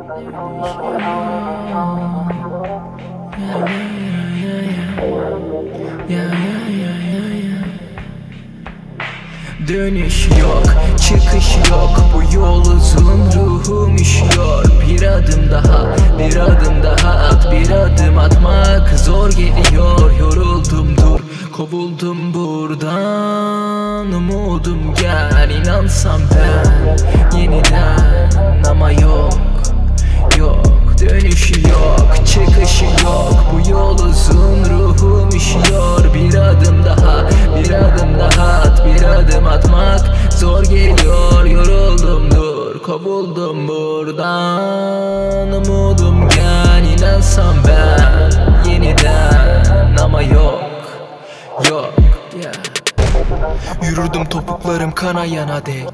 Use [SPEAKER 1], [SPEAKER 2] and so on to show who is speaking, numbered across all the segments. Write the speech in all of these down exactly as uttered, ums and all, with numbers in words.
[SPEAKER 1] Dönüş yok, çıkış yok. Bu yol uzun, ruhum üşüyor. Bir adım daha, bir adım daha at. Bir adım atmak zor geliyor. Yoruldum dur, kovuldum buradan. Umudum gel, inansam ben yeniden. Ama yok, yok. Dönüşü yok, çıkışı yok. Bu yol uzun, ruhum üşüyor. Bir adım daha, bir adım daha at. Bir adım atmak zor geliyor. Yoruldum dur, kovuldum buradan. Umudum gel, inansam ben yeniden. Ama yok, yok, yeah. Yürürdüm topuklarım kanayana dek.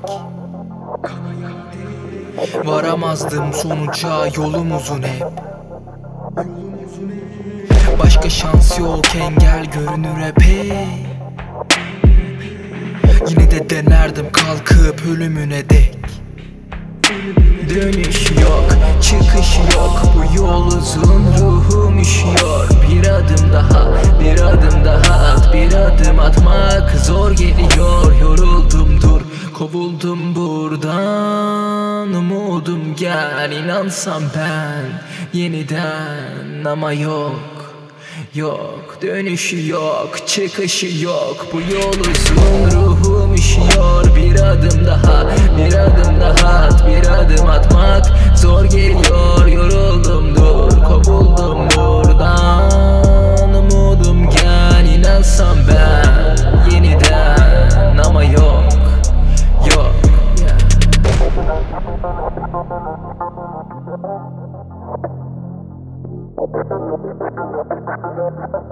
[SPEAKER 1] Varamazdım sonuca, yolum uzun hep. Başka şans yok, engel görünür epey. Yine de denerdim kalkıp ölümüne dek. Dönüş yok, çıkış yok. Bu yol uzun, ruhum üşüyor. Bir adım daha, bir adım daha at. Bir adım atmak zor geliyor. Yoruldum dur, kovuldum buradan. Umudum gel, inansam ben yeniden. Ama yok, yok. Dönüşü yok, çıkışı yok. Bu yol uzun, ruhum üşüyor. Bir adım daha, bir adım daha at. Bir adım atmak zor geliyor. Yoruldum dur, kovuldum buradan. Umudum gel, inansam ben yeniden. Ama yok, yok, yeah.